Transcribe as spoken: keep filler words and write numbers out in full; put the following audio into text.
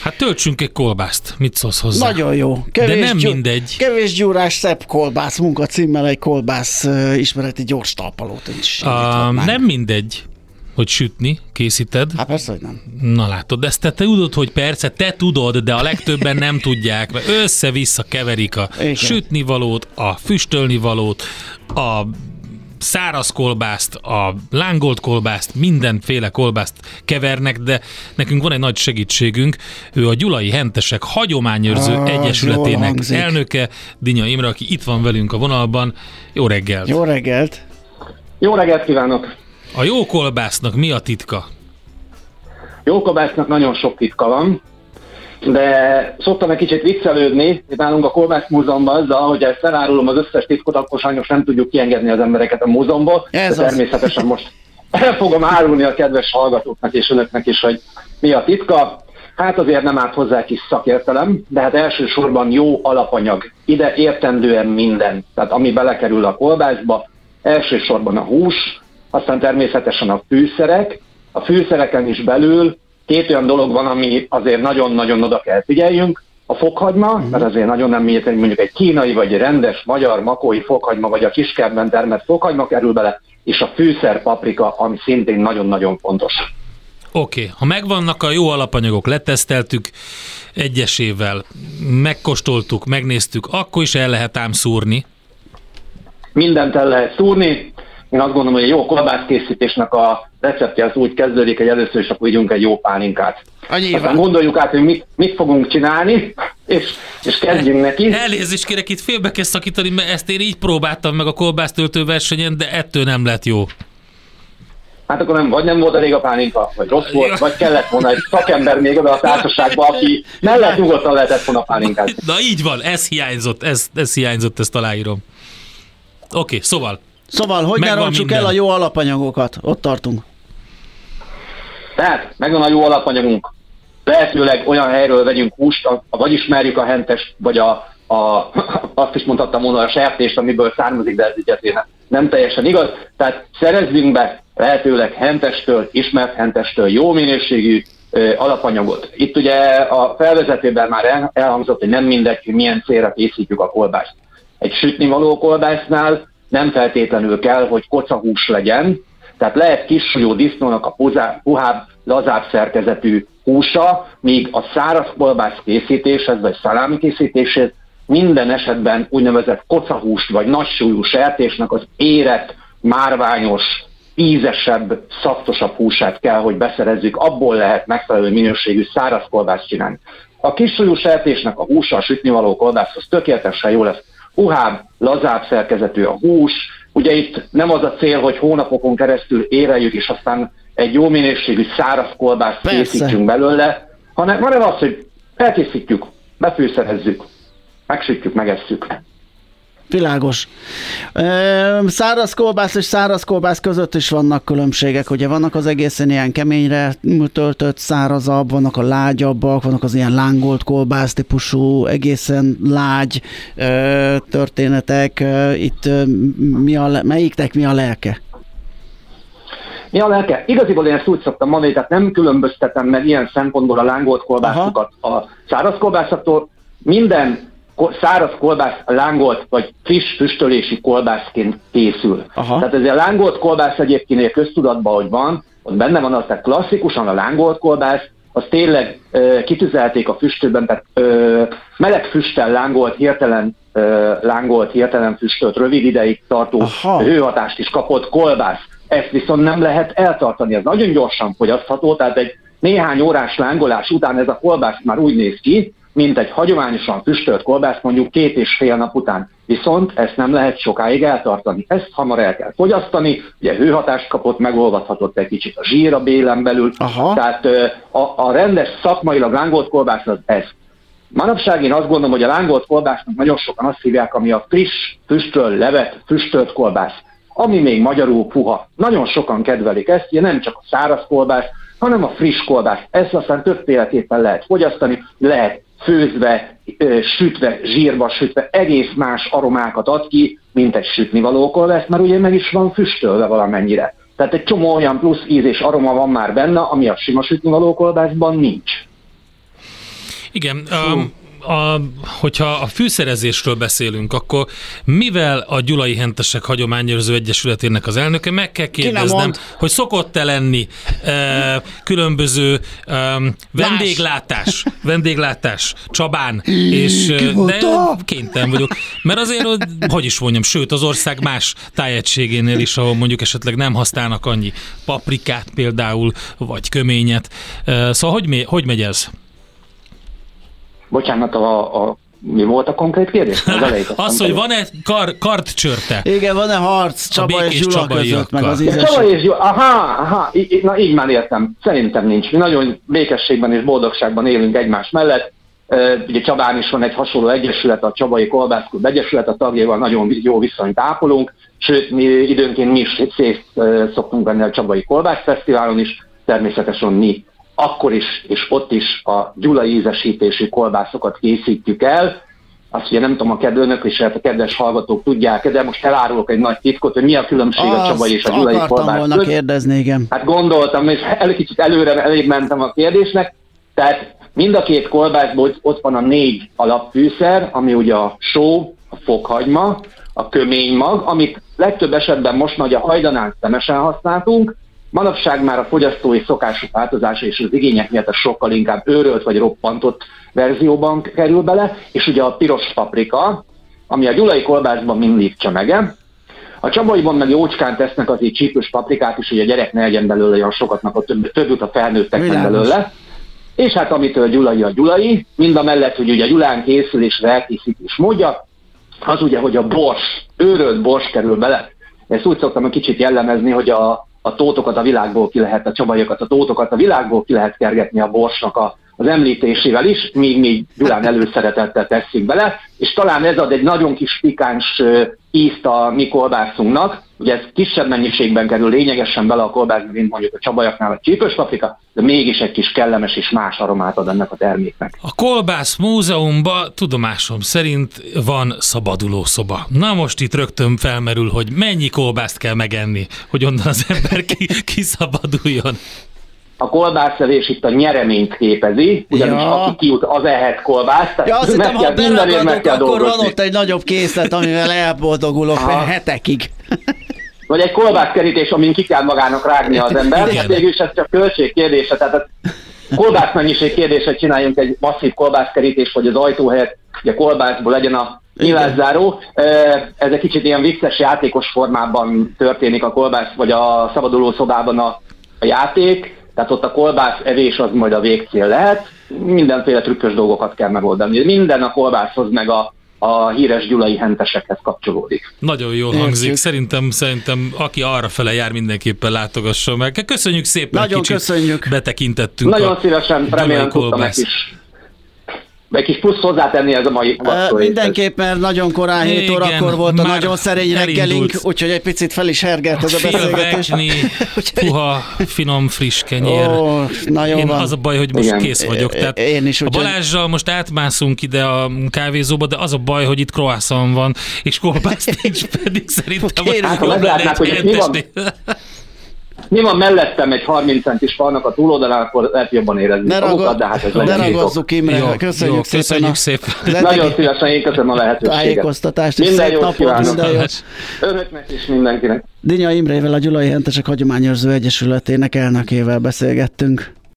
Hát töltsünk egy kolbászt, mit szólsz hozzá? Nagyon jó. Kevés De nem gyú- mindegy. Kevés gyúrás, szebb kolbász munkacímmel egy kolbász uh, ismereti gyors talpalót is. Uh, nem mindegy, hogy sütni készíted. Hát persze, hogy nem. Na látod, ezt te tudod, hogy persze, te tudod, de a legtöbben nem tudják, mert össze-vissza keverik a Igen. sütnivalót, a füstölnivalót, a száraz kolbászt, a lángolt kolbászt, mindenféle kolbászt kevernek, de nekünk van egy nagy segítségünk, ő a Gyulai Hentesek Hagyományőrző Ah, Egyesületének jól hangzik. elnöke, Dinya Imre, aki itt van velünk a vonalban. Jó reggelt! Jó reggelt! Jó reggelt kívánok! A jó kolbásznak mi a titka? Jó kolbásznak nagyon sok titka van, de szoktam egy kicsit viccelődni, itt nálunk a Kolbász Múzeumban azzal, hogy ezt elárulom az összes titkot, akkor sajnos nem tudjuk kiengedni az embereket a múzeumból, Ez de az. természetesen most el fogom árulni a kedves hallgatóknak és önöknek is, hogy mi a titka. Hát azért nem árt hozzá kis szakértelem, de hát elsősorban jó alapanyag. Ide értendően minden, tehát ami belekerül a kolbászba, elsősorban a hús, aztán természetesen a fűszerek, a fűszereken is belül két olyan dolog van, ami azért nagyon-nagyon oda kell figyeljünk. A fokhagyma, mert azért nagyon nem mindegy, hogy mondjuk egy kínai, vagy egy rendes magyar makói fokhagyma, vagy a kiskertben termett fokhagyma kerül bele, és a fűszer paprika, ami szintén nagyon-nagyon fontos. Oké, okay. Ha megvannak a jó alapanyagok, leteszteltük egyesével, megkóstoltuk, megnéztük, akkor is el lehet ám szúrni. Mindent el lehet szúrni. Én azt gondolom, hogy a jó kolbászkészítésnek a receptje az úgy kezdődik, hogy először is akkor ígyunk egy jó pálinkát. Aztán gondoljuk át, hogy mit, mit fogunk csinálni, és, és kezdjünk neki. Elnézést kérek, itt félbe kell szakítani, mert ezt én így próbáltam meg a kolbásztöltő versenyen, de ettől nem lett jó. Hát akkor nem, vagy nem volt elég a pálinka, vagy rossz volt, vagy kellett volna egy szakember még oda a társaságba, aki mellett nyugodtan lehetett volna pálinkát. Na így van, ez hiányzott, ez, ez hiányzott, ezt aláírom. Oké, okay, szóval. Szóval, hogy ne rontsuk el a jó alapanyagokat? Ott tartunk. Tehát, megvan a jó alapanyagunk. Lehetőleg olyan helyről vegyünk húst, vagy ismerjük a hentest, vagy a, a, azt is mondhattam volna a sertést, amiből származik, de ez így azért nem teljesen igaz. Tehát szerezzünk be lehetőleg hentestől, ismert hentestől jó minőségű ö, alapanyagot. Itt ugye a felvezetőben már el, elhangzott, hogy nem mindegy, hogy milyen célra készítjük a kolbászt. Egy sütnivaló kolbásznál nem feltétlenül kell, hogy kocahús legyen, tehát lehet kissúlyú disznónak a puhább, lazább szerkezetű húsa, míg a száraz kolbász készítéshez, vagy szalámi készítéshez minden esetben úgynevezett kocahúst, vagy nagysúlyú sertésnek az érett, márványos, ízesebb, szaftosabb húsát kell, hogy beszerezzük, abból lehet megfelelő minőségű száraz kolbászt csinálni. A kissúlyú sertésnek a húsa, a sütnivaló kolbászhoz tökéletesen jó lesz, puhább, lazább szerkezetű a hús. Ugye itt nem az a cél, hogy hónapokon keresztül éreljük, és aztán egy jó minőségű száraz kolbászt Persze. készítsünk belőle, hanem, hanem az, hogy elkészítjük, befűszerezzük, megsütjük, megesszük. Világos. Száraz kolbász és száraz kolbász között is vannak különbségek, ugye vannak az egészen ilyen keményre töltött szárazabb, vannak a lágyabbak, vannak az ilyen lángolt kolbász típusú, egészen lágy történetek. Itt mi a, melyiknek mi a lelke? Mi a lelke? Igaziból én ezt úgy szoktam mondani, tehát nem különböztetem meg ilyen szempontból a lángolt kolbászokat a száraz kolbászaktól. Minden száraz kolbász lángolt vagy friss füstölési kolbászként készül. Aha. Tehát ez a lángolt kolbász egyébként köztudatban, hogy van, ott benne van az, tehát klasszikusan a lángolt kolbász, az tényleg ö, kitüzelték a füstőben, tehát ö, meleg füsttel lángolt, hirtelen ö, lángolt, hirtelen füstölt, rövid ideig tartó Aha. hőhatást is kapott kolbász. Ezt viszont nem lehet eltartani, ez nagyon gyorsan fogyasztható, tehát egy néhány órás lángolás után ez a kolbász már úgy néz ki, mint egy hagyományosan füstölt kolbász mondjuk két és fél nap után. Viszont ezt nem lehet sokáig eltartani. Ezt hamar el kell fogyasztani, ugye hőhatást kapott, megolvadhatott egy kicsit a zsír a bélen belül. Aha. Tehát a, a rendes szakmailag lángolt kolbász az ez. Manapság én azt gondolom, hogy a lángolt kolbásznak nagyon sokan azt hívják, ami a friss, füstöl, levet, füstölt kolbász, ami még magyarul puha. Nagyon sokan kedvelik ezt, ugye nem csak a száraz kolbász, hanem a friss kolbász. Ezt aztán többféleképpen lehet fogyasztani, lehet főzve, sütve, zsírba sütve, egész más aromákat ad ki, mint egy sütnivaló kolbász, mert ugye meg is van füstölve valamennyire. Tehát egy csomó olyan plusz íz és aroma van már benne, ami a sima sütnivaló kolbászban nincs. Igen, um, A, hogyha a fűszerezésről beszélünk, akkor mivel a Gyulai Hentesek Hagyományőrző Egyesületének az elnöke, meg kell kérdeznem, hogy szokott-e lenni e, különböző e, vendéglátás, vendéglátás Csabán, és de kénytelen vagyok. Mert azért, hogy is mondjam, sőt az ország más tájegységénél is, ahol mondjuk esetleg nem használnak annyi paprikát például, vagy köményet. E, szóval hogy, hogy megy ez? Bocsánat, a, a, mi volt a konkrét kérdés? Az, az hogy van-e kar, kartcsörte? Igen, van-e harc Csaba és Gyula között, meg az ízes? Csaba és Gyula, aha, aha, í, na így már értem. Szerintem nincs. Mi nagyon békességben és boldogságban élünk egymás mellett. Ugye Csabán is van egy hasonló egyesület, a Csabai Kolbászklub Egyesület, a tagjaival nagyon jó viszonyt ápolunk, sőt, mi időnként mi is részt szoktunk venni a Csabai Kolbász Fesztiválon is, természetesen mi akkor is, és ott is a gyulai ízesítésű kolbászokat készítjük el. Azt ugye nem tudom, a kedvelőnök és a kedves hallgatók tudják, de most elárulok egy nagy titkot, hogy mi a különbség Azt a csabai és a gyulai kolbász. Azt akartam volna kérdezni, igen. Hát gondoltam, és el, kicsit előre elég mentem a kérdésnek. Tehát mind a két kolbászból ott van a négy alapfűszer, ami ugye a só, a fokhagyma, a köménymag, amit legtöbb esetben most már a hajdanán szemesen használtunk. Manapság már a fogyasztói szokások változása és az igények miatt sokkal inkább őrölt vagy roppantott verzióban kerül bele, és ugye a piros paprika, ami a gyulai kolbászban mindig csemege. A csabaiban meg jócskán tesznek azért csípős paprikát is, hogy a gyerek ne legyen belőle olyan sokatnak, a több, több jut a felnőtteknek belőle. És hát amitől a gyulai a gyulai, mind a mellett, hogy ugye a gyulán készül és elkészítés módja, az ugye, hogy a bors, őrölt bors kerül bele. Ezt úgy szoktam egy kicsit jellemezni, hogy a a tótokat a világból ki lehet, a csabaiokat, a tótokat a világból ki lehet kergetni a borsnak a, az említésével is, míg mi Gyulán előszeretettel tesszük bele, és talán ez ad egy nagyon kis pikáns ízt a mi kolbászunknak, ugye ez kisebb mennyiségben kerül lényegesen bele a kolbászba, mint mondjuk a csabaiaknál a csípős paprika, de mégis egy kis kellemes és más aromát ad ennek a terméknek. A Kolbász Múzeumban tudomásom szerint van szabadulószoba. Na most itt rögtön felmerül, hogy mennyi kolbászt kell megenni, hogy onnan az ember ki, kiszabaduljon. A kolbászevés itt a nyereményt képezi, ugyanis ja. aki kijut, az ehet kolbászt. Ja, azt hittem, ha beragadok, akkor van ott egy nagyobb készlet, amivel elboldogulok hetekig. Vagy egy kolbászkerítés, amin ki kell magának rágni az ember. Hát végülis ez csak költség kérdése, tehát a kolbászmennyiség kérdése, csináljunk egy masszív kolbászkerítést, hogy az ajtó helyett ugye kolbászból legyen a nyilászáró. Ez egy kicsit ilyen vicces játékos formában történik a kolbász, vagy a szabaduló szobában a, a játék. Tehát ott a kolbász evés az majd a végcél lehet. Mindenféle trükkös dolgokat kell megoldani. Minden a kolbászhoz meg a, a híres gyulai hentesekhez kapcsolódik. Nagyon jól hangzik. Szerintem, szerintem aki arra fele jár, mindenképpen látogassa meg. Köszönjük szépen, nagyon kicsit köszönjük. Betekintettünk. Nagyon szívesen, remélem tudtam egy kis, egy kis plusz hozzátenni ez a mai uh, Mindenképpen, mert nagyon korán hét órakor volt a nagyon szerény reggelink, úgyhogy egy picit fel is hergelt ez a beszélgetés. Puha, finom, friss kenyér. Oh, na jó Én van. Az a baj, hogy most igen. kész vagyok. Tehát Én is, a Balázsral most átmászunk ide a kávézóba, de az a baj, hogy itt croissant van, és kolbász nincs, pedig szerintem hát, jobb lenne egy mi van mellettem egy harminc centis falnak a túloldalán, akkor lehet jobban érezni. Ne, ragad, de hát ez ne ragazzuk, Imre. Jó, köszönjük, jó, szépen, köszönjük szépen. Nagyon szívesen, én köszönöm a lehetőséget. Tájékoztatást, minden jót kívánok. Minden jót. Önöknek is mindenkinek. Dinya Imrével, a Gyulai Hentesek Hagyományőrző Egyesületének elnökével beszélgettünk.